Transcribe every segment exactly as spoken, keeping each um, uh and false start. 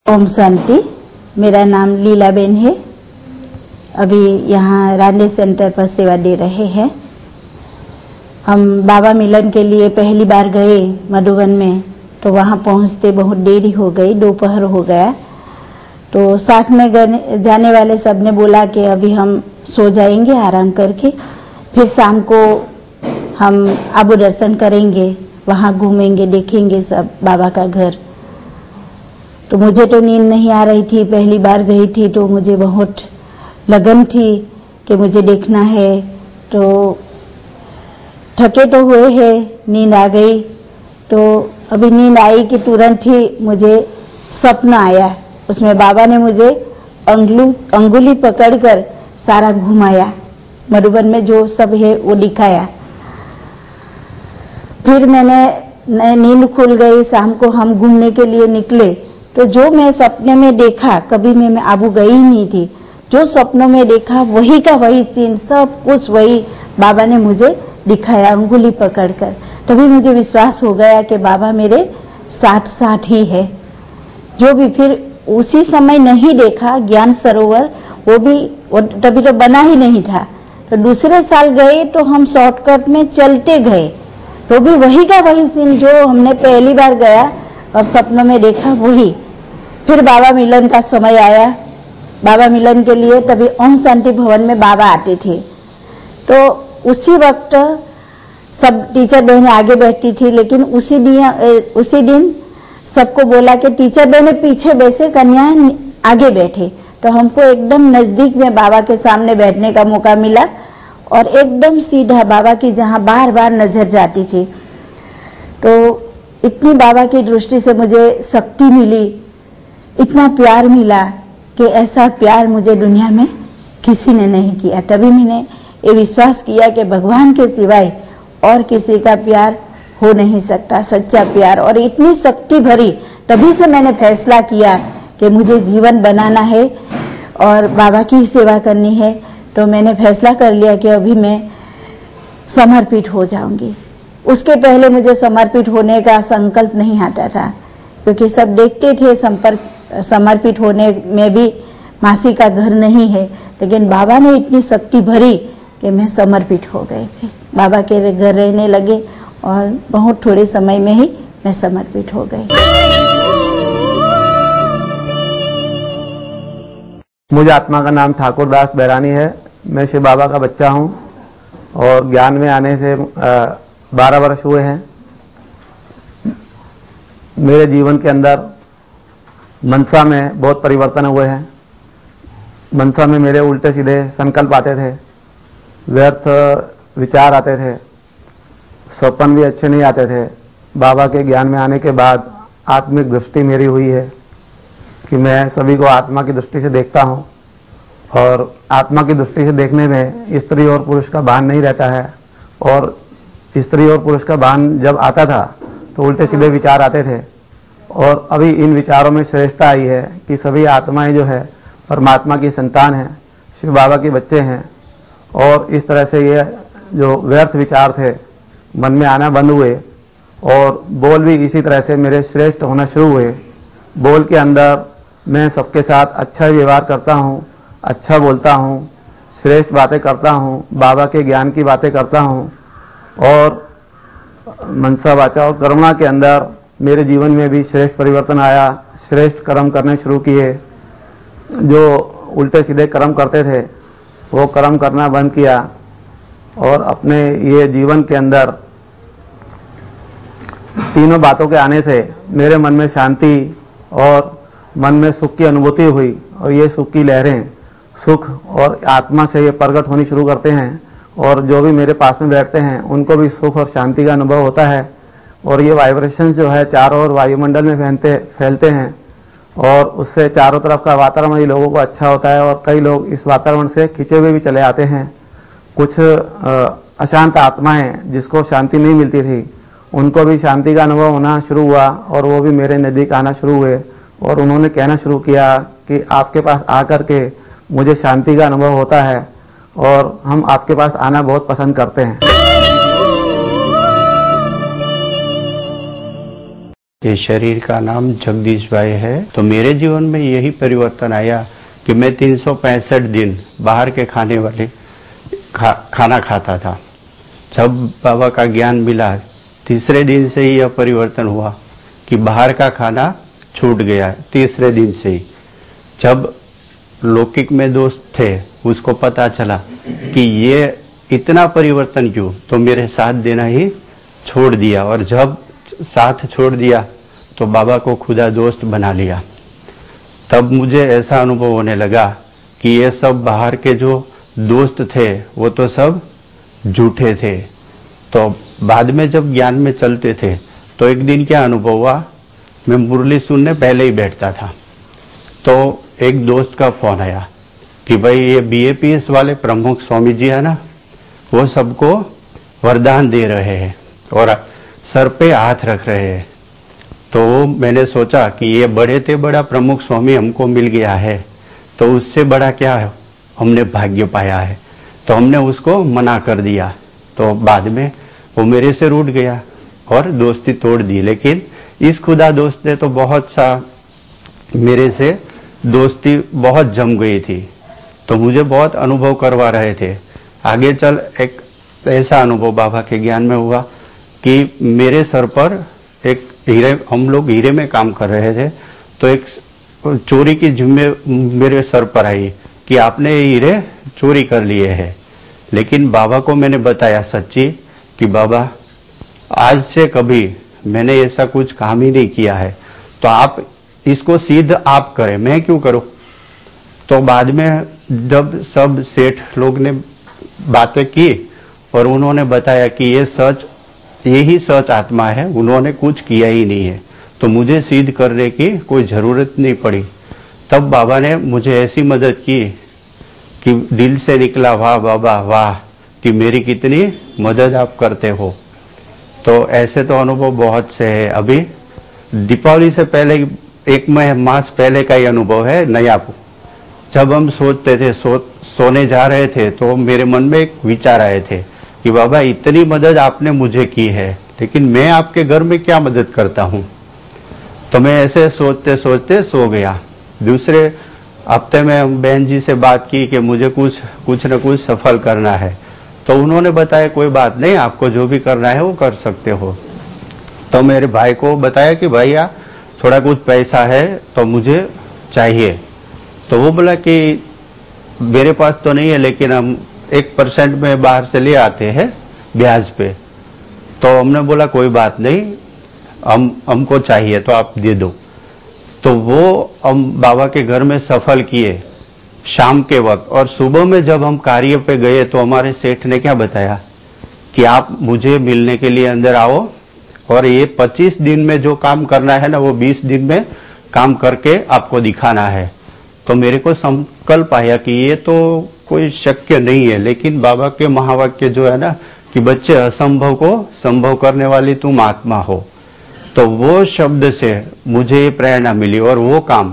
ओम शांति। मेरा नाम लीलाबेन है। अभी यहाँ रांडे सेंटर पर सेवा दे रहे हैं। हम बाबा मिलन के लिए पहली बार गए मधुबन में, तो वहाँ पहुँचते बहुत देरी हो गई, दोपहर हो गया। तो साथ में जाने वाले सब ने बोला कि अभी हम सो जाएंगे आराम करके, फिर शाम को हम आबू दर्शन करेंगे, वहाँ घूमेंगे, देखेंगे सब बाबा का घर। तो मुझे तो नींद नहीं आ रही थी, पहली बार गई थी तो मुझे बहुत लगन थी कि मुझे देखना है। तो थके तो हुए हैं, नींद आ गई। तो अभी नींद आई कि तुरंत ही मुझे सपना आया। उसमें बाबा ने मुझे अंगुली अंगुली पकड़कर सारा घुमाया, मधुबन में जो सब है वो दिखाया। फिर मैंने नींद खुल गई। शाम को हम घूमने के लिए निकले, तो जो मैं सपने में देखा, कभी मैं, मैं आबू गई नहीं थी, जो सपनों में देखा वही का वही सीन, सब कुछ वही बाबा ने मुझे दिखाया अंगुली पकड़कर। तभी मुझे विश्वास हो गया कि बाबा मेरे साथ साथ ही है। जो भी फिर उसी समय नहीं देखा ज्ञान सरोवर, वो भी वो तभी तो बना ही नहीं था। तो दूसरे साल गए तो हम शॉर्टकट में चलते गए, तो भी वही का वही सीन जो हमने पहली बार गया और सपनों में देखा वही। फिर बाबा मिलन का समय आया। बाबा मिलन के लिए तभी ओम शांति भवन में बाबा आते थे। तो उसी वक्त सब टीचर बहनें आगे बैठती थी, लेकिन उसी दिन उसी दिन सबको बोला कि टीचर बहनें पीछे बैसे, कन्या आगे बैठे। तो हमको एकदम नजदीक में बाबा के सामने बैठने का मौका मिला और एकदम सीधा बाबा की जहां बार बार नजर जाती थी। तो इतनी बाबा की दृष्टि से मुझे शक्ति मिली, इतना प्यार मिला कि ऐसा प्यार मुझे दुनिया में किसी ने नहीं किया। तभी मैंने ये विश्वास किया कि भगवान के सिवाय और किसी का प्यार हो नहीं सकता, सच्चा प्यार। और इतनी शक्ति भरी, तभी से मैंने फैसला किया कि मुझे जीवन बनाना है और बाबा की सेवा करनी है। तो मैंने फैसला कर लिया कि अभी मैं समर्पित हो जाऊंगी। उसके पहले मुझे समर्पित होने का संकल्प नहीं आता था, क्योंकि सब देखते थे संपर्क समर्पित होने में भी मासी का घर नहीं है। लेकिन बाबा ने इतनी शक्ति भरी कि मैं समर्पित हो गई थी, बाबा के घर रहने लगे और बहुत थोड़े समय में ही मैं समर्पित हो गई। मुझे आत्मा का नाम ठाकुर दास बैरानी है। मैं शिव बाबा का बच्चा हूं और ज्ञान में आने से बारह वर्ष हुए हैं। मेरे जीवन के अंदर मनसा में बहुत परिवर्तन हुए हैं। मनसा में मेरे उल्टे सीधे संकल्प आते थे, व्यर्थ विचार आते थे, स्वप्न भी अच्छे नहीं आते थे। बाबा के ज्ञान में आने के बाद आत्मिक दृष्टि मेरी हुई है कि मैं सभी को आत्मा की दृष्टि से देखता हूं, और आत्मा की दृष्टि से देखने में स्त्री और पुरुष का भान नहीं रहता है। और स्त्री और पुरुष का भान जब आता था तो उल्टे सीधे विचार आते थे। और अभी इन विचारों में श्रेष्ठता आई है कि सभी आत्माएं जो है परमात्मा की संतान हैं, शिव बाबा के बच्चे हैं। और इस तरह से ये जो व्यर्थ विचार थे मन में आना बंद हुए, और बोल भी इसी तरह से मेरे श्रेष्ठ होना शुरू हुए। बोल के अंदर मैं सबके साथ अच्छा व्यवहार करता हूँ, अच्छा बोलता हूँ, श्रेष्ठ बातें करता हूँ, बाबा के ज्ञान की बातें करता हूँ। और मनसा वाचा और कर्मणा के अंदर मेरे जीवन में भी श्रेष्ठ परिवर्तन आया। श्रेष्ठ कर्म करने शुरू किए। जो उल्टे सीधे कर्म करते थे वो कर्म करना बंद किया, और अपने ये जीवन के अंदर तीनों बातों के आने से मेरे मन में शांति और मन में सुख की अनुभूति हुई। और ये सुख की लहरें सुख और आत्मा से ये प्रकट होनी शुरू करते हैं, और जो भी मेरे पास में बैठते हैं उनको भी सुख और शांति का अनुभव होता है। और ये वाइब्रेशन जो है चारों ओर वायुमंडल में फैलते फैलते हैं, और उससे चारों तरफ का वातावरण ही लोगों को अच्छा होता है। और कई लोग इस वातावरण से खिंचे हुए भी चले आते हैं। कुछ अशांत आत्माएं जिसको शांति नहीं मिलती थी, उनको भी शांति का अनुभव होना शुरू हुआ, और वो भी मेरे नज़दीक आना शुरू हुए। और उन्होंने कहना शुरू किया कि आपके पास आकर के मुझे शांति का अनुभव होता है, और हम आपके पास आना बहुत पसंद करते हैं। ये शरीर का नाम जगदीश भाई है। तो मेरे जीवन में यही परिवर्तन आया कि मैं तीन सौ पैंसठ दिन बाहर के खाने वाले खा, खाना खाता था। जब बाबा का ज्ञान मिला तीसरे दिन से ही यह परिवर्तन हुआ कि बाहर का खाना छूट गया। तीसरे दिन से ही जब लौकिक में दोस्त थे उसको पता चला कि ये इतना परिवर्तन क्यों, तो मेरे साथ देना ही छोड़ दिया। और जब साथ छोड़ दिया तो बाबा को खुदा दोस्त बना लिया। तब मुझे ऐसा अनुभव होने लगा कि ये सब बाहर के जो दोस्त थे वो तो सब झूठे थे। तो बाद में जब ज्ञान में चलते थे तो एक दिन क्या अनुभव हुआ, मैं मुरली सुनने पहले ही बैठता था तो एक दोस्त का फोन आया कि भाई ये बीएपीएस वाले प्रमुख स्वामी जी है ना, वो सबको वरदान दे रहे हैं और सर पे हाथ रख रहे हैं। तो मैंने सोचा कि ये बड़े से बड़ा प्रमुख स्वामी हमको मिल गया है तो उससे बड़ा क्या है हमने भाग्य पाया है। तो हमने उसको मना कर दिया। तो बाद में वो मेरे से रूठ गया और दोस्ती तोड़ दी। लेकिन इस खुदा दोस्त ने तो बहुत सा मेरे से दोस्ती बहुत जम गई थी। तो मुझे बहुत अनुभव करवा रहे थे। आगे चल एक ऐसा अनुभव बाबा के ज्ञान में हुआ कि मेरे सर पर एक हीरे, हम लोग हीरे में काम कर रहे थे तो एक चोरी की जिम्मे मेरे सर पर आई कि आपने ये हीरे चोरी कर लिए हैं। लेकिन बाबा को मैंने बताया सच्ची कि बाबा आज से कभी मैंने ऐसा कुछ काम ही नहीं किया है, तो आप इसको सिद्ध आप करें, मैं क्यों करूं। तो बाद में जब सब सेठ लोग ने बातें की और उन्होंने बताया कि ये सच, यही सच आत्मा है, उन्होंने कुछ किया ही नहीं है, तो मुझे सिद्ध करने की कोई जरूरत नहीं पड़ी। तब बाबा ने मुझे ऐसी मदद की कि दिल से निकला वाह बाबा वाह कि मेरी कितनी मदद आप करते हो। तो ऐसे तो अनुभव बहुत से है। अभी दीपावली से पहले एक मास पहले का ही अनुभव है नया। जब हम सोचते थे सो, सोने जा रहे थे तो मेरे मन में एक विचार आए थे कि बाबा इतनी मदद आपने मुझे की है लेकिन मैं आपके घर में क्या मदद करता हूं। तो मैं ऐसे सोचते सोचते सो गया। दूसरे हफ्ते में बहन जी से बात की कि मुझे कुछ कुछ न कुछ सफल करना है। तो उन्होंने बताया कोई बात नहीं, आपको जो भी करना है वो कर सकते हो। तो मेरे भाई को बताया कि भैया थोड़ा कुछ पैसा है तो मुझे चाहिए। तो वो बोला कि मेरे पास तो नहीं है लेकिन हम एक परसेंट में बाहर से ले आते हैं ब्याज पे। तो हमने बोला कोई बात नहीं, हम हमको चाहिए तो आप दे दो। तो वो हम बाबा के घर में सफल किए शाम के वक्त। और सुबह में जब हम कार्य पे गए तो हमारे सेठ ने क्या बताया कि आप मुझे मिलने के लिए अंदर आओ और ये पच्चीस दिन में जो काम करना है ना वो बीस दिन में काम करके आपको दिखाना है। तो मेरे को संकल्प आया कि ये तो कोई शक्य नहीं है, लेकिन बाबा के महावाक्य जो है ना कि बच्चे असंभव को संभव करने वाली तुम आत्मा हो, तो वो शब्द से मुझे प्रेरणा मिली और वो काम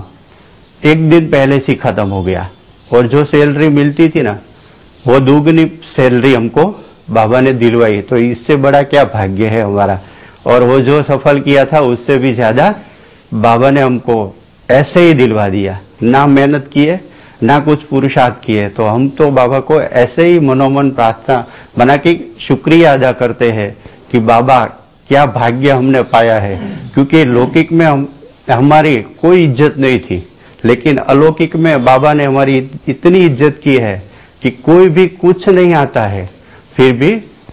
एक दिन पहले से खत्म हो गया। और जो सैलरी मिलती थी ना वो दुगनी सैलरी हमको बाबा ने दिलवाई। तो इससे बड़ा क्या भाग्य है हमारा। और वो जो सफल किया था उससे भी ज्यादा बाबा ने हमको ऐसे ही दिलवा दिया, ना मेहनत किए ना कुछ पुरुषार्थ किए। तो हम तो बाबा को ऐसे ही मनोमन प्रार्थना बना के शुक्रिया अदा करते हैं कि बाबा क्या भाग्य हमने पाया है। क्योंकि लौकिक में हम हमारी कोई इज्जत नहीं थी, लेकिन अलौकिक में बाबा ने हमारी इतनी इज्जत की है कि कोई भी कुछ नहीं आता है फिर भी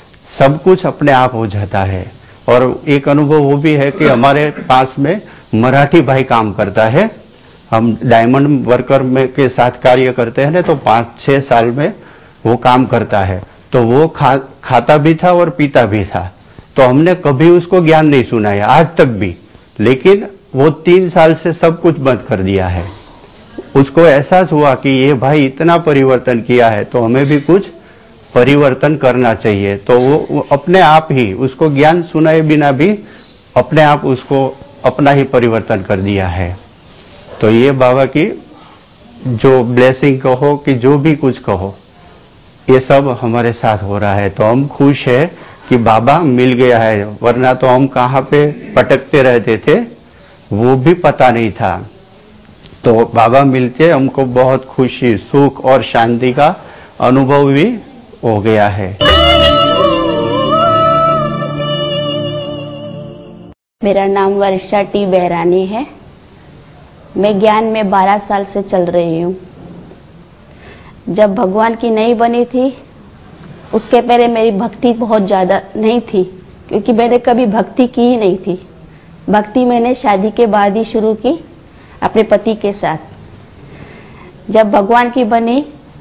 सब कुछ अपने आप हो जाता है। और एक अनुभव वो भी है कि हमारे पास में मराठी भाई काम करता है। हम डायमंड वर्कर में के साथ कार्य करते हैं ना, तो पांच छह साल में वो काम करता है। तो वो खा, खाता भी था और पीता भी था। तो हमने कभी उसको ज्ञान नहीं सुनाया आज तक भी, लेकिन वो तीन साल से सब कुछ बंद कर दिया है। उसको एहसास हुआ कि ये भाई इतना परिवर्तन किया है तो हमें भी कुछ परिवर्तन करना चाहिए। तो वो अपने आप ही उसको ज्ञान सुनाए बिना भी अपने आप उसको अपना ही परिवर्तन कर दिया है। तो ये बाबा की जो ब्लेसिंग कहो कि जो भी कुछ कहो ये सब हमारे साथ हो रहा है। तो हम खुश है कि बाबा मिल गया है, वरना तो हम कहाँ पे भटकते रहते थे वो भी पता नहीं था। तो बाबा मिलके हमको बहुत खुशी, सुख और शांति का अनुभव भी हो गया है। मेरा नाम वर्षा टी बेहरानी है। मैं ज्ञान में बारह साल से चल रही हूँ। जब भगवान की नहीं बनी थी उसके पहले मेरी भक्ति बहुत ज़्यादा नहीं थी, क्योंकि मैंने कभी भक्ति की ही नहीं थी। भक्ति मैंने शादी के बाद ही शुरू की अपने पति के साथ। जब भगवान की बनी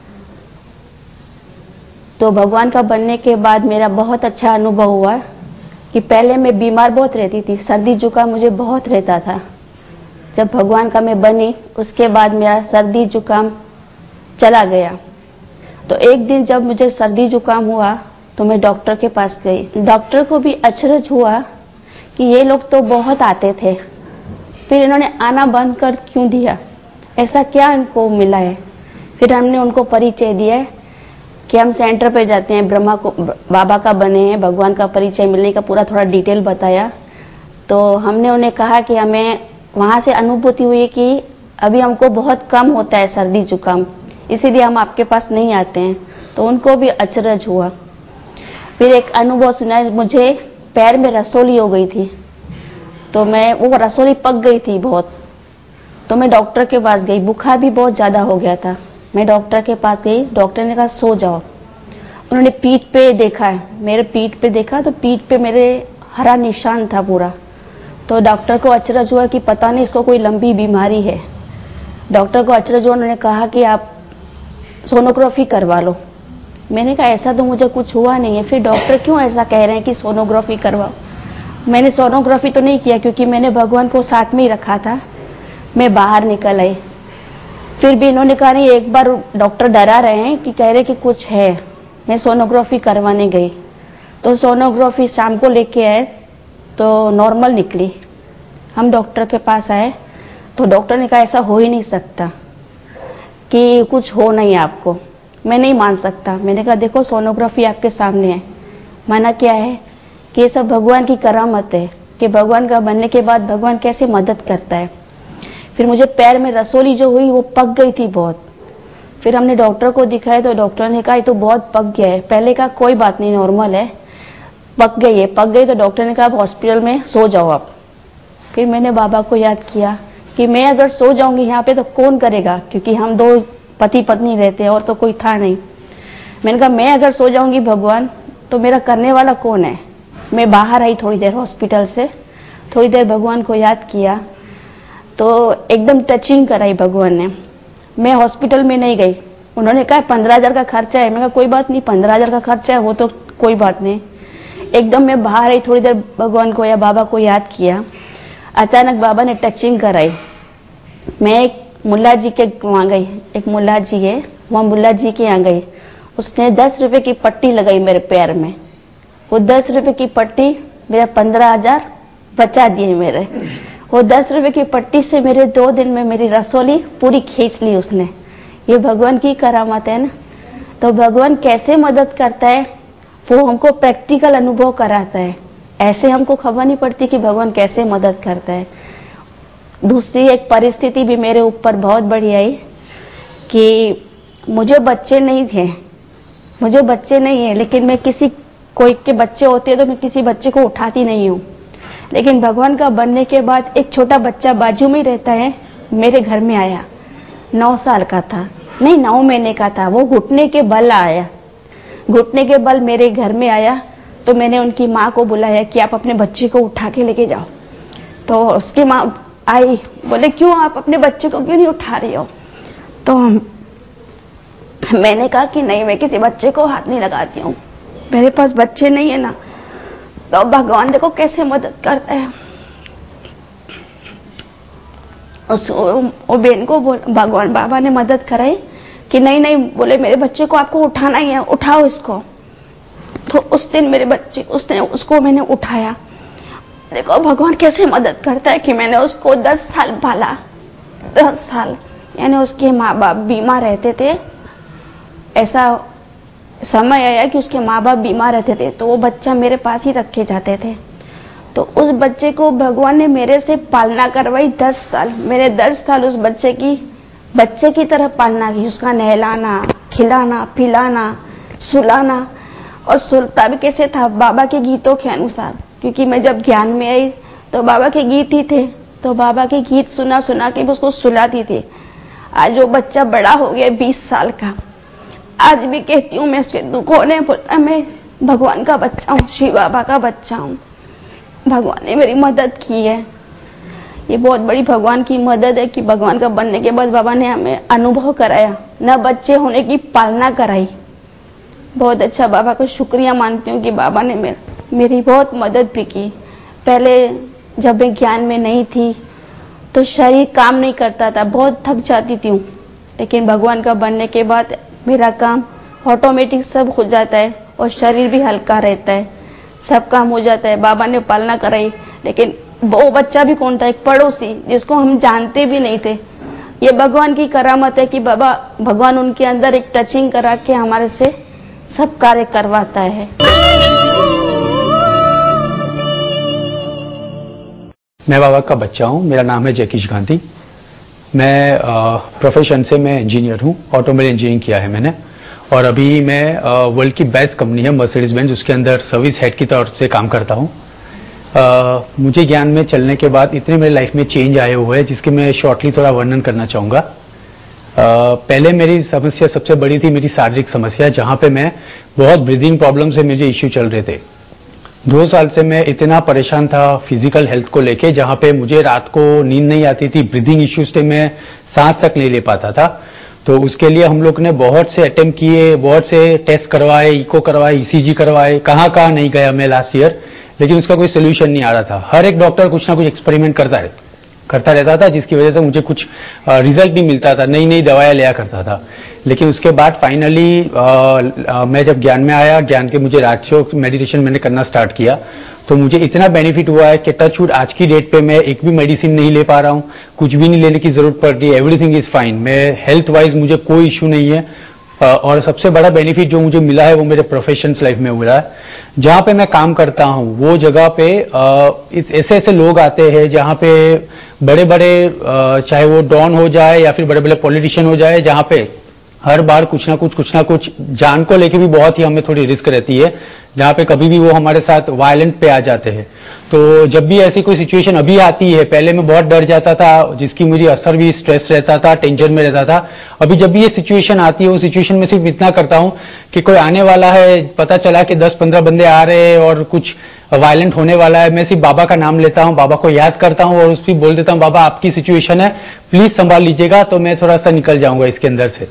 तो भगवान का बनने के बाद मेरा बहुत अच्छा अनुभव हुआ कि पहले मैं बीमार बहुत रहती थी, सर्दी जुकाम मुझे बहुत रहता था। जब भगवान का मैं बनी उसके बाद मेरा सर्दी जुकाम चला गया। तो एक दिन जब मुझे सर्दी जुकाम हुआ तो मैं डॉक्टर के पास गई। डॉक्टर को भी अचरज हुआ कि ये लोग तो बहुत आते थे, फिर इन्होंने आना बंद कर क्यों दिया, ऐसा क्या इनको मिला है। फिर हमने उनको परिचय दिया कि हम सेंटर पे जाते हैं, ब्रह्मा को बाबा का बने हैं, भगवान का परिचय मिलने का पूरा थोड़ा डिटेल बताया। तो हमने उन्हें कहा कि हमें वहां से अनुभूति हुई कि अभी हमको बहुत कम होता है सर्दी जुकाम, इसीलिए हम आपके पास नहीं आते हैं। तो उनको भी अचरज हुआ। फिर एक अनुभव सुना, मुझे पैर में रसोली हो गई थी, तो मैं वो रसोली पक गई थी बहुत, तो मैं डॉक्टर के पास गई। बुखार भी बहुत ज्यादा हो गया था। मैं डॉक्टर के पास गई, डॉक्टर ने कहा सो जाओ। उन्होंने पीठ पे देखा है, मेरे पीठ पे देखा तो पीठ पे मेरे हरा निशान था पूरा। तो डॉक्टर को अचरज हुआ कि पता नहीं इसको कोई लंबी बीमारी है। डॉक्टर को अचरज हुआ, उन्होंने कहा कि आप सोनोग्राफी करवा लो। मैंने कहा ऐसा तो मुझे कुछ हुआ नहीं है, फिर डॉक्टर क्यों ऐसा कह रहे हैं कि सोनोग्राफी करवाओ। मैंने सोनोग्राफी तो नहीं किया क्योंकि मैंने भगवान को साथ में ही रखा था। मैं बाहर निकल आई, फिर भी इन्होंने कहा नहीं, एक बार डॉक्टर डरा रहे हैं कि कह रहे कि कुछ है। मैं सोनोग्राफी करवाने गई तो सोनोग्राफी शाम को लेके आए तो नॉर्मल निकली। हम डॉक्टर के पास आए तो डॉक्टर ने कहा ऐसा हो ही नहीं सकता कि कुछ हो नहीं आपको, मैं नहीं मान सकता। मैंने कहा देखो सोनोग्राफी आपके सामने है, माना क्या है कि ये सब भगवान की करामत है कि भगवान का बनने के बाद भगवान कैसे मदद करता है। फिर मुझे पैर में रसोली जो हुई वो पक गई थी बहुत। फिर हमने डॉक्टर को दिखाया तो डॉक्टर ने कहा ये तो बहुत पक गया है। पहले का कोई बात नहीं, नॉर्मल है, पक गई है। पक गई तो डॉक्टर ने कहा आप हॉस्पिटल में सो जाओ आप। फिर मैंने बाबा को याद किया कि मैं अगर सो जाऊंगी यहाँ पे तो कौन करेगा, क्योंकि हम दो पति पत्नी रहते हैं और तो कोई था नहीं। मैंने कहा मैं अगर सो जाऊंगी भगवान तो मेरा करने वाला कौन है। मैं बाहर आई थोड़ी देर हॉस्पिटल से, थोड़ी देर भगवान को याद किया तो एकदम टचिंग कराई भगवान ने। मैं हॉस्पिटल में नहीं गई। उन्होंने कहा पंद्रह हजार का खर्चा है। मैं कहा कोई बात नहीं, पंद्रह हजार का खर्चा है वो तो कोई बात नहीं। एकदम मैं बाहर आई, थोड़ी देर भगवान को या बाबा को याद किया। अचानक बाबा ने टचिंग कराई। मैं एक मुल्ला जी के वहां गई, एक मुल्ला जी है वहां, मुल्ला जी के यहाँ गई। उसने दस रुपए की पट्टी लगाई मेरे पैर में। वो दस रुपए की पट्टी मेरा पंद्रह हजार बचा दिए मेरे। वो दस रुपए की पट्टी से मेरे दो दिन में मेरी रसोली पूरी खींच ली उसने। ये भगवान की करामत है ना। तो भगवान कैसे मदद करता है वो हमको प्रैक्टिकल अनुभव कराता है। ऐसे हमको खबर नहीं पड़ती कि भगवान कैसे मदद करता है। दूसरी एक परिस्थिति भी मेरे ऊपर बहुत बड़ी आई कि मुझे बच्चे नहीं थे, मुझे बच्चे नहीं है, लेकिन मैं किसी कोई के बच्चे होते हैं तो मैं किसी बच्चे को उठाती नहीं हूँ। लेकिन भगवान का बनने के बाद एक छोटा बच्चा बाजू में रहता है, मेरे घर में आया। नौ साल का था, नहीं नौ महीने का था। वो घुटने के बल आया, घुटने के बल मेरे घर में आया। तो मैंने उनकी माँ को बुलाया कि आप अपने बच्चे को उठा के लेके जाओ। तो उसकी माँ आई, बोले क्यों आप अपने बच्चे को क्यों नहीं उठा रही हो। तो मैंने कहा कि नहीं, मैं किसी बच्चे को हाथ नहीं लगाती हूँ, मेरे पास बच्चे नहीं है ना। तो भगवान देखो कैसे मदद करता है। उस वो बहन को भगवान बाबा ने मदद कराई कि नहीं नहीं, बोले मेरे बच्चे को आपको उठाना ही है, उठाओ इसको। तो उस दिन मेरे बच्चे उसने उसको मैंने उठाया। देखो भगवान कैसे मदद करता है कि मैंने उसको दस साल पाला, दस साल। यानी उसके माँ बाप बीमार रहते थे, ऐसा समय आया कि उसके माँ बाप बीमार रहते थे, तो वो बच्चा मेरे पास ही रखे जाते थे। तो उस बच्चे को भगवान ने मेरे से पालना करवाई दस साल। मेरे दस साल उस बच्चे की बच्चे की तरह पालना की, उसका नहलाना, खिलाना, पिलाना, सुलाना। और सुलता भी कैसे था? बाबा के गीतों के अनुसार, क्योंकि मैं जब ज्ञान में आई तो बाबा के गीत ही थे, तो बाबा के गीत सुना सुना के उसको सुलाती थी। आज वो बच्चा बड़ा हो गया, बीस साल का। आज भी कहती हूँ, मैं उसके दुखों ने बोलता मैं भगवान का बच्चा हूँ, शिव बाबा का बच्चा हूँ। भगवान ने मेरी मदद की है। ये बहुत बड़ी भगवान की मदद है कि भगवान का बनने के बाद बाबा ने हमें अनुभव कराया, न बच्चे होने की पालना कराई। बहुत अच्छा, बाबा का शुक्रिया मानती हूँ कि बाबा ने मेर, मेरी बहुत मदद भी की। पहले जब मैं ज्ञान में नहीं थी तो शरीर काम नहीं करता था, बहुत थक जाती थी, लेकिन भगवान का बनने के बाद मेरा काम ऑटोमेटिक सब हो जाता है और शरीर भी हल्का रहता है, सब काम हो जाता है। बाबा ने पालना कराई। लेकिन वो बच्चा भी कौन था? एक पड़ोसी जिसको हम जानते भी नहीं थे। ये भगवान की करामत है कि बाबा भगवान उनके अंदर एक टचिंग करा के हमारे से सब कार्य करवाता है। मैं बाबा का बच्चा हूं। मेरा नाम है जयकिश गांधी। मैं प्रोफेशन से मैं इंजीनियर हूं, ऑटोमोबाइल इंजीनियरिंग किया है मैंने। और अभी मैं वर्ल्ड की बेस्ट कंपनी है मर्सिडीज बेंज, उसके अंदर सर्विस हेड की तौर से काम करता हूं। Uh, मुझे ज्ञान में चलने के बाद इतने मेरे लाइफ में चेंज आए हुए हैं जिसके मैं शॉर्टली थोड़ा वर्णन करना चाहूँगा। uh, पहले मेरी समस्या सबसे बड़ी थी मेरी शारीरिक समस्या, जहाँ पे मैं बहुत ब्रीदिंग प्रॉब्लम से मुझे इश्यू चल रहे थे। दो साल से मैं इतना परेशान था फिजिकल हेल्थ को लेके, जहाँ पे मुझे रात को नींद नहीं आती थी, ब्रीदिंग इश्यूज थे, मैं सांस तक नहीं ले पाता था। तो उसके लिए हम लोग ने बहुत से अटेम्प्ट किए, बहुत से टेस्ट करवाए, इको करवाए, ईसीजी करवाए, कहाँ कहाँ नहीं गया मैं लास्ट ईयर, लेकिन उसका कोई सोल्यूशन नहीं आ रहा था। हर एक डॉक्टर कुछ ना कुछ एक्सपेरिमेंट करता रहता करता रहता था, जिसकी वजह से मुझे कुछ रिजल्ट नहीं मिलता था, नई नई दवाएं लिया करता था। लेकिन उसके बाद फाइनली मैं जब ज्ञान में आया, ज्ञान के मुझे राजयोग मेडिटेशन मैंने करना स्टार्ट किया, तो मुझे इतना बेनिफिट हुआ है कि टच वुड आज की डेट पे मैं एक भी मेडिसिन नहीं ले पा रहा हूँ, कुछ भी नहीं लेने की जरूरत पड़ रही है, एवरीथिंग इज फाइन। मैं हेल्थ वाइज मुझे कोई इश्यू नहीं है। और सबसे बड़ा बेनिफिट जो मुझे मिला है वो मेरे प्रोफेशनल लाइफ में मिला है। जहाँ पे मैं काम करता हूँ वो जगह पे ऐसे ऐसे लोग आते हैं जहाँ पे बड़े बड़े, चाहे वो डॉन हो जाए या फिर बड़े बड़े पॉलिटिशियन हो जाए, जहाँ पे हर बार कुछ ना कुछ कुछ ना कुछ जान को लेके भी बहुत ही हमें थोड़ी रिस्क रहती है, जहाँ पे कभी भी वो हमारे साथ वायलेंट पे आ जाते हैं। तो जब भी ऐसी कोई सिचुएशन अभी आती है, पहले मैं बहुत डर जाता था, जिसकी मुझे असर भी स्ट्रेस रहता था, टेंशन में रहता था। अभी जब भी ये सिचुएशन आती है, उस सिचुएशन में सिर्फ इतना करता हूँ कि कोई आने वाला है, पता चला कि दस पंद्रह बंदे आ रहे हैं और कुछ वायलेंट होने वाला है, मैं सिर्फ बाबा का नाम लेता हूँ, बाबा को याद करता हूँ और उस पर बोल देता हूँ, बाबा आपकी सिचुएशन है, प्लीज संभाल लीजिएगा, तो मैं थोड़ा सा निकल जाऊंगा इसके अंदर से।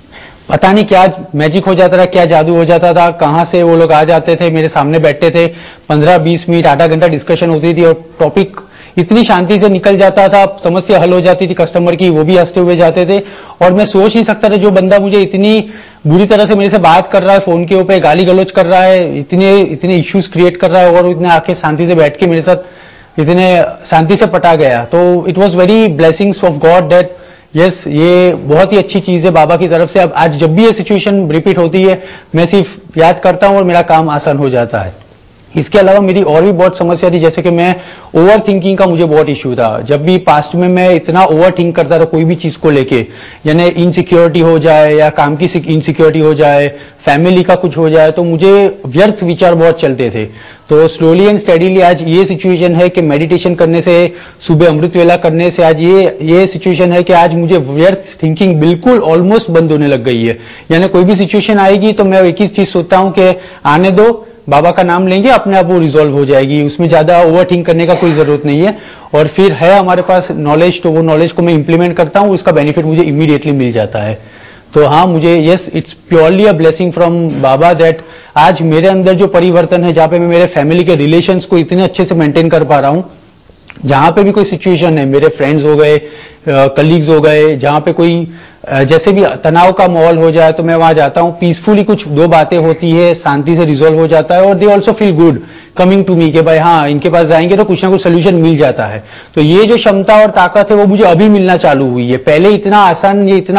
पता नहीं क्या मैजिक हो जाता था, क्या जादू हो जाता था, कहाँ से वो लोग आ जाते थे, मेरे सामने बैठते थे, पंद्रह बीस मिनट आधा घंटा डिस्कशन होती थी और टॉपिक इतनी शांति से निकल जाता था, समस्या हल हो जाती थी कस्टमर की, वो भी हंसते हुए जाते थे। और मैं सोच नहीं सकता था जो बंदा मुझे इतनी बुरी तरह से मेरे से बात कर रहा है, फोन के ऊपर गाली गलौज कर रहा है, इतने इतने इश्यूज क्रिएट कर रहा है और इतने आके शांति से बैठ के मेरे साथ इतने शांति से पटा गया। तो it was very blessings of God that yes yes, ये बहुत ही अच्छी चीज है बाबा की तरफ से। अब आज जब भी ये सिचुएशन रिपीट होती है, मैं सिर्फ याद करता हूं और मेरा काम आसान हो जाता है। इसके अलावा मेरी और भी बहुत समस्या थी, जैसे कि मैं ओवर थिंकिंग का मुझे बहुत इश्यू था। जब भी पास्ट में मैं इतना ओवर थिंक करता था कोई भी चीज को लेके, यानी इनसिक्योरिटी हो जाए या काम की इनसिक्योरिटी हो जाए, फैमिली का कुछ हो जाए, तो मुझे व्यर्थ विचार बहुत चलते थे। तो स्लोली एंड स्टडीली आज ये सिचुएशन है कि मेडिटेशन करने से, सुबह अमृत वेला करने से आज ये ये सिचुएशन है कि आज मुझे व्यर्थ थिंकिंग बिल्कुल ऑलमोस्ट बंद होने लग गई है। यानी कोई भी सिचुएशन आएगी तो मैं एक ही चीज सोचता हूं कि आने दो, बाबा का नाम लेंगे, अपने आप वो रिजॉल्व हो जाएगी, उसमें ज्यादा ओवर थिंक करने का कोई जरूरत नहीं है। और फिर है हमारे पास नॉलेज, तो वो नॉलेज को मैं इंप्लीमेंट करता हूँ, उसका बेनिफिट मुझे इमीडिएटली मिल जाता है। तो हाँ, मुझे yes it's purely a blessing from Baba that आज मेरे अंदर जो परिवर्तन है, जहाँ पे मैं मेरे फैमिली के रिलेशंस को इतने अच्छे से मेंटेन कर पा रहा हूँ, जहाँ पे भी कोई सिचुएशन है, मेरे फ्रेंड्स हो गए, कलीग्स हो गए, जहाँ पे कोई जैसे भी तनाव का माहौल हो जाए तो मैं वहां जाता हूँ, पीसफुली कुछ दो बातें होती है, शांति से रिजॉल्व हो जाता है और they also feel good coming to me कि भाई हाँ, इनके पास जाएंगे तो कुछ ना कुछ सोल्यूशन मिल जाता है। तो ये जो क्षमता और ताकत है वो मुझे अभी मिलना चालू हुई है। पहले इतना आसान, ये इतना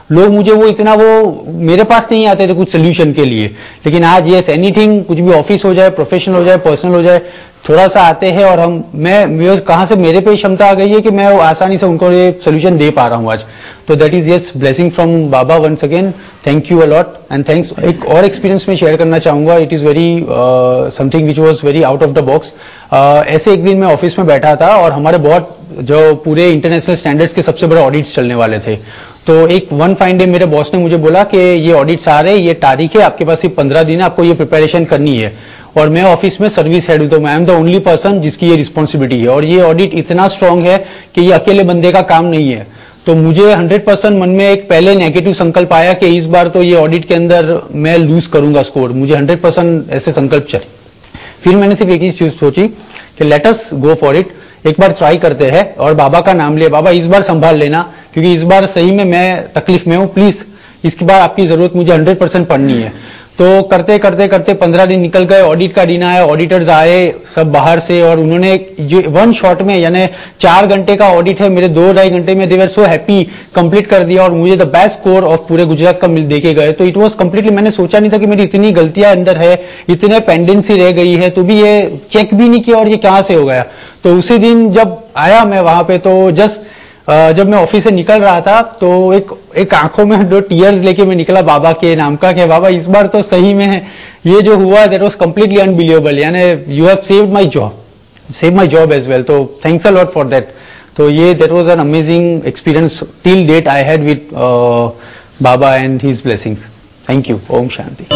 लोग मुझे वो इतना वो मेरे पास नहीं आते थे कुछ सोल्यूशन के लिए, लेकिन आज यस एनीथिंग, कुछ भी ऑफिस हो जाए, प्रोफेशनल हो जाए, पर्सनल हो जाए, थोड़ा सा आते हैं और हम मैं कहां से मेरे पे क्षमता आ गई है कि मैं आसानी से उनको ये सोल्यूशन दे पा रहा हूं आज। तो that is yes blessing from Baba once again, thank you a lot and thanks. एक और एक्सपीरियंस में शेयर करना चाहूंगा, it is very something which was very out of the box. ऐसे एक दिन मैं ऑफिस में बैठा था और हमारे बहुत जो पूरे इंटरनेशनल स्टैंडर्ड्स के सबसे बड़े ऑडिट्स चलने वाले थे। तो एक वन फाइन डे मेरे बॉस ने मुझे बोला कि ये ऑडिट्स आ रहे हैं, ये तारीख है, आपके पास सिर्फ पंद्रह दिन है, आपको ये प्रिपरेशन करनी है। और मैं ऑफिस में सर्विस हेड हूं, तो I am the only person जिसकी ये रिस्पॉन्सिबिलिटी है, और ये ऑडिट इतना स्ट्रांग है कि ये अकेले बंदे का काम नहीं है। तो मुझे हंड्रेड परसेंट मन में एक पहले नेगेटिव संकल्प आया कि इस बार तो ये ऑडिट के अंदर मैं लूज करूंगा स्कोर, मुझे हंड्रेड परसेंट ऐसे संकल्प चले। फिर मैंने सिर्फ एक ही चीज सोची कि let us go for it, एक बार ट्राई करते हैं, और बाबा का नाम लिया, बाबा इस बार संभाल लेना, क्योंकि इस बार सही में मैं तकलीफ में हूं, प्लीज इसकी बार आपकी जरूरत मुझे हंड्रेड परसेंट पड़नी है। तो करते करते करते पंद्रह दिन निकल गए, ऑडिट का दिन आया, ऑडिटर्स आए सब बाहर से, और उन्होंने जो वन शॉट में, यानी चार घंटे का ऑडिट है, मेरे दो ढाई घंटे में दे वर सो हैप्पी कंप्लीट कर दिया, और मुझे द बेस्ट स्कोर ऑफ पूरे गुजरात का मिल देके गए। तो इट वाज कंप्लीटली, मैंने सोचा नहीं था कि मेरी इतनी गलतियां अंदर है, इतने पेंडेंसी रह गई है, तो भी ये चेक भी नहीं किया और ये कहां से हो गया। तो उसी दिन जब आया मैं वहां पे, तो जस्ट जब मैं ऑफिस से निकल रहा था, तो एक एक आंखों में दो टीयर्स लेके मैं निकला बाबा के नाम का, कि बाबा इस बार तो सही में ये जो हुआ दैट वाज कंप्लीटली अनबिलीवेबल, यानी you have saved my job, save my job as well, तो thanks a lot for that. तो ये that was an amazing experience till date I had with Baba and his blessings. Thank you. ओम शांति।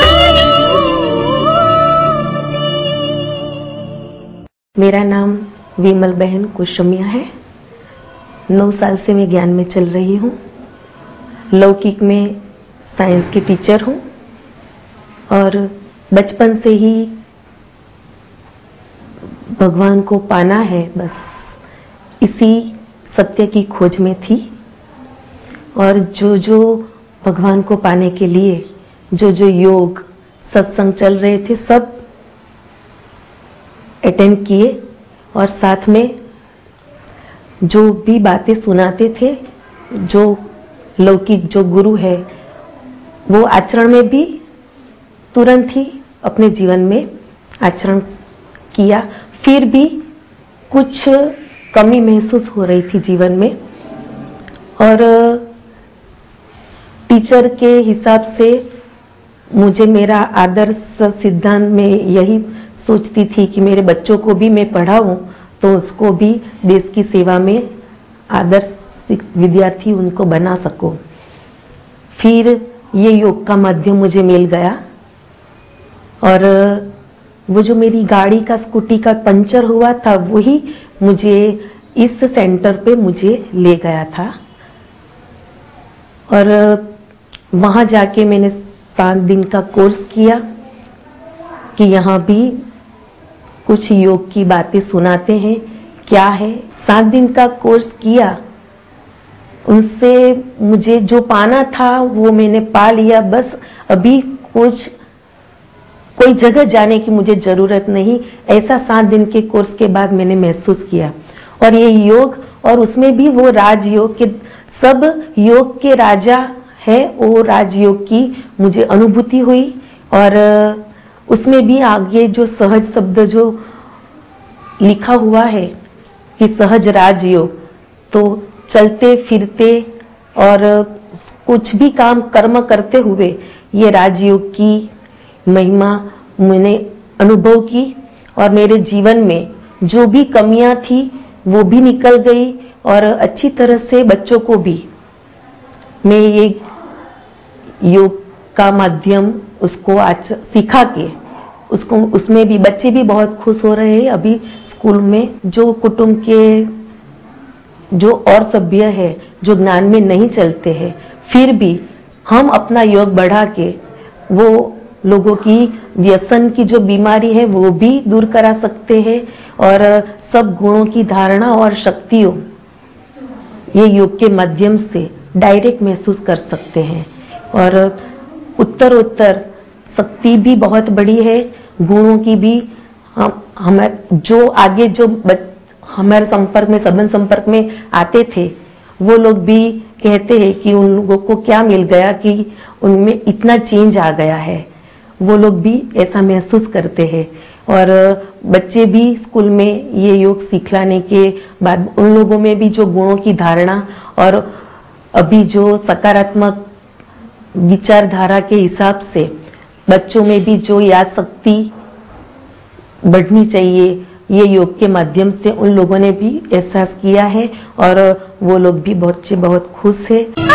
मेरा नाम विमल बहन कुशमिया है। नौ साल से मैं ज्ञान में चल रही हूँ। लौकिक में साइंस की टीचर हूँ, और बचपन से ही भगवान को पाना है, बस इसी सत्य की खोज में थी। और जो जो भगवान को पाने के लिए जो जो योग सत्संग चल रहे थे सब अटेंड किए, और साथ में जो भी बातें सुनाते थे, जो लौकिक जो गुरु है, वो आचरण में भी तुरंत ही अपने जीवन में आचरण किया। फिर भी कुछ कमी महसूस हो रही थी जीवन में, और टीचर के हिसाब से मुझे मेरा आदर्श सिद्धांत में यही सोचती थी कि मेरे बच्चों को भी मैं पढ़ाऊं तो उसको भी देश की सेवा में आदर्श विद्यार्थी उनको बना सकूं। फिर ये योग का माध्यम मुझे मिल गया, और वो जो मेरी गाड़ी का स्कूटी का पंचर हुआ था वही मुझे इस सेंटर पे मुझे ले गया था। और वहां जाके मैंने पांच दिन का कोर्स किया कि यहाँ भी कुछ योग की बातें सुनाते हैं, क्या है। सात दिन का कोर्स किया, उनसे मुझे जो पाना था वो मैंने पा लिया। बस अभी कुछ कोई जगह जाने की मुझे जरूरत नहीं, ऐसा सात दिन के कोर्स के बाद मैंने महसूस किया। और ये योग, और उसमें भी वो राजयोग के, सब योग के राजा है, वो राजयोग की मुझे अनुभूति हुई। और उसमें भी आगे जो सहज शब्द जो लिखा हुआ है कि सहज राजयोग, तो चलते फिरते और कुछ भी काम कर्म करते हुए ये राजयोग की महिमा मैंने अनुभव की। और मेरे जीवन में जो भी कमियां थी वो भी निकल गई, और अच्छी तरह से बच्चों को भी मैं ये योग का माध्यम उसको आज सिखा के उसको, उसमें भी बच्चे भी बहुत खुश हो रहे हैं। अभी स्कूल में जो कुटुंब के जो और सभ्य है, जो ज्ञान में नहीं चलते हैं, फिर भी हम अपना योग बढ़ा के वो लोगों की व्यसन की जो बीमारी है वो भी दूर करा सकते हैं, और सब गुणों की धारणा और शक्तियों ये योग के माध्यम से डायरेक्ट महसूस कर सकते हैं। और उत्तर उत्तर शक्ति भी बहुत बड़ी है, गुणों की भी। हम हमारे जो आगे जो हमारे संपर्क में, संबंध संपर्क में आते थे, वो लोग भी कहते हैं कि उन लोगों को क्या मिल गया कि उनमें इतना चेंज आ गया है। वो लोग भी ऐसा महसूस करते हैं और बच्चे भी स्कूल में ये योग सिखलाने के बाद उन लोगों में भी जो गुणों की धारणा और अभी जो सकारात्मक विचारधारा के हिसाब से बच्चों में भी जो याद शक्ति बढ़नी चाहिए, ये योग के माध्यम से उन लोगों ने भी एहसास किया है और वो लोग भी बहुत बहुत खुश है।